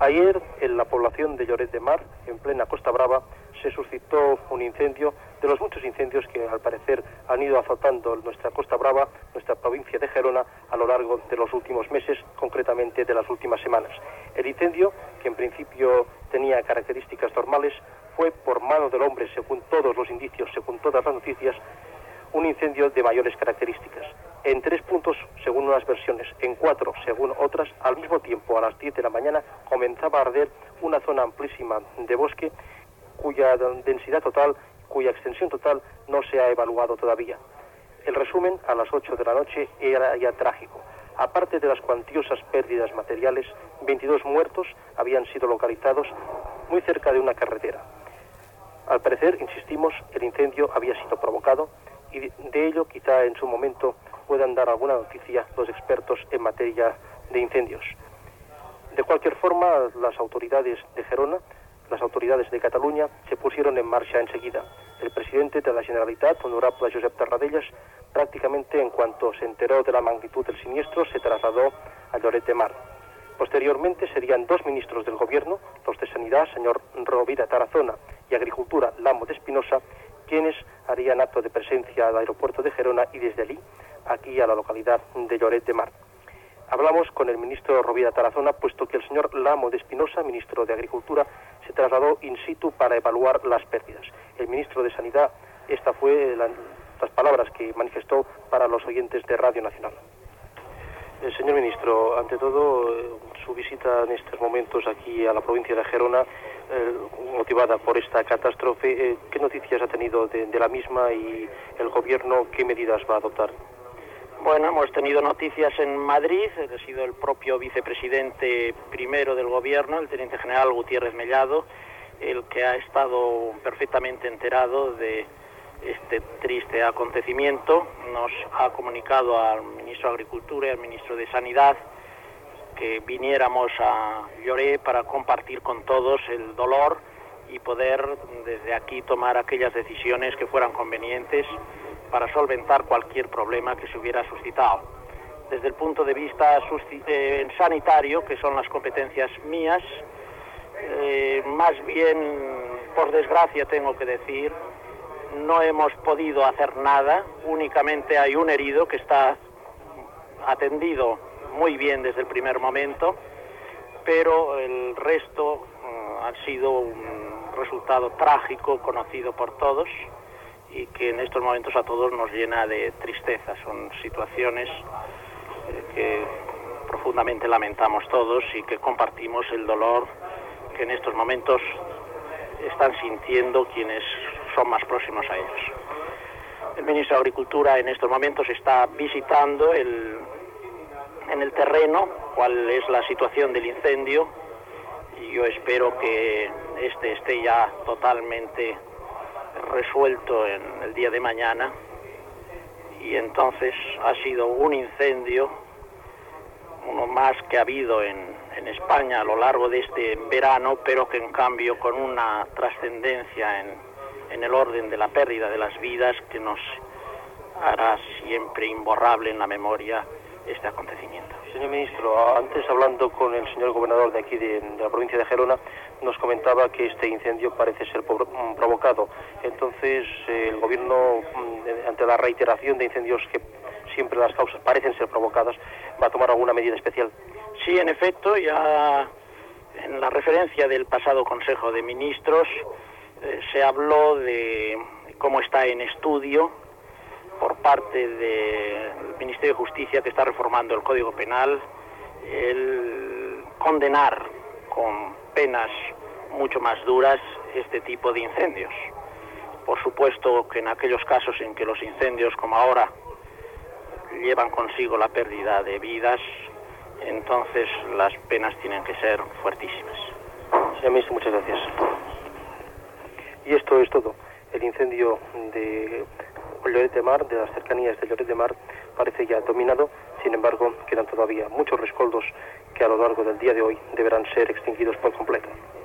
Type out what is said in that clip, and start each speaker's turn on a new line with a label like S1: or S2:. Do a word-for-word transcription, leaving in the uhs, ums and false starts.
S1: Ayer, en la población de Lloret de Mar, en plena Costa Brava, se suscitó un incendio, de los muchos incendios que al parecer han ido azotando nuestra Costa Brava, nuestra provincia de Gerona, a lo largo de los últimos meses, concretamente de las últimas semanas. El incendio, que en principio tenía características normales, fue por mano del hombre, según todos los indicios, según todas las noticias, un incendio de mayores características. En tres puntos, según unas versiones, en cuatro, según otras, al mismo tiempo, a las diez de la mañana, comenzaba a arder una zona amplísima de bosque, cuya densidad total, cuya extensión total no se ha evaluado todavía. El resumen, a las ocho de la noche, era ya trágico. Aparte de las cuantiosas pérdidas materiales, veintidós muertos habían sido localizados muy cerca de una carretera. Al parecer, insistimos, el incendio había sido provocado y de ello quizá en su momento puedan dar alguna noticia los expertos en materia de incendios. De cualquier forma, las autoridades de Gerona, las autoridades de Cataluña, se pusieron en marcha enseguida. El presidente de la Generalitat, honorable Josep Tarradellas, prácticamente en cuanto se enteró de la magnitud del siniestro, se trasladó a Lloret de Mar. Posteriormente serían dos ministros del gobierno, los de Sanidad, señor Rovira Tarazona, y Agricultura, Lamo de Espinosa, quienes harían acto de presencia al aeropuerto de Gerona y desde allí, aquí a la localidad de Lloret de Mar. Hablamos con el ministro Rovira Tarazona, puesto que el señor Lamo de Espinosa, ministro de Agricultura, se trasladó in situ para evaluar las pérdidas. El ministro de Sanidad, esta fue la, las palabras que manifestó para los oyentes de Radio Nacional. Eh, señor ministro, ante todo, eh, su visita en estos momentos aquí a la provincia de Gerona, eh, motivada por esta catástrofe, eh, ¿qué noticias ha tenido de, de la misma y el gobierno qué medidas va a adoptar?
S2: Bueno, hemos tenido noticias en Madrid, ha sido el propio vicepresidente primero del gobierno, el teniente general Gutiérrez Mellado, el que ha estado perfectamente enterado de este triste acontecimiento. Nos ha comunicado al ministro de Agricultura y al ministro de Sanidad que viniéramos a Lloret para compartir con todos el dolor y poder desde aquí tomar aquellas decisiones que fueran convenientes para solventar cualquier problema que se hubiera suscitado. Desde el punto de vista eh, sanitario, que son las competencias mías, eh, más bien, por desgracia tengo que decir, no hemos podido hacer nada, únicamente hay un herido que está atendido muy bien desde el primer momento, pero el resto uh, ha sido un resultado trágico conocido por todos y que en estos momentos a todos nos llena de tristeza. Son situaciones eh, que profundamente lamentamos todos y que compartimos el dolor que en estos momentos están sintiendo quienes son más próximos a ellos. El ministro de Agricultura en estos momentos está visitando el, en el terreno cuál es la situación del incendio y yo espero que este esté ya totalmente resuelto en el día de mañana, y entonces ha sido un incendio, uno más que ha habido en, en España a lo largo de este verano, pero que en cambio con una trascendencia en, en el orden de la pérdida de las vidas que nos hará siempre imborrable en la memoria este acontecimiento.
S1: Señor ministro, antes hablando con el señor gobernador de aquí de, de la provincia de Gerona, nos comentaba que este incendio parece ser provocado. Entonces, eh, el gobierno, ante la reiteración de incendios que siempre las causas parecen ser provocadas, ¿va a tomar alguna medida especial?
S2: Sí, en efecto, ya en la referencia del pasado Consejo de Ministros eh, se habló de cómo está en estudio por parte del Ministerio de Justicia, que está reformando el Código Penal, el condenar con penas mucho más duras este tipo de incendios. Por supuesto que en aquellos casos en que los incendios, como ahora, llevan consigo la pérdida de vidas, entonces las penas tienen que ser fuertísimas.
S1: Señor ministro, muchas gracias. Y esto es todo. El incendio de Lloret de Mar, de las cercanías de Lloret de Mar, parece ya dominado. Sin embargo, quedan todavía muchos rescoldos que a lo largo del día de hoy deberán ser extinguidos por completo.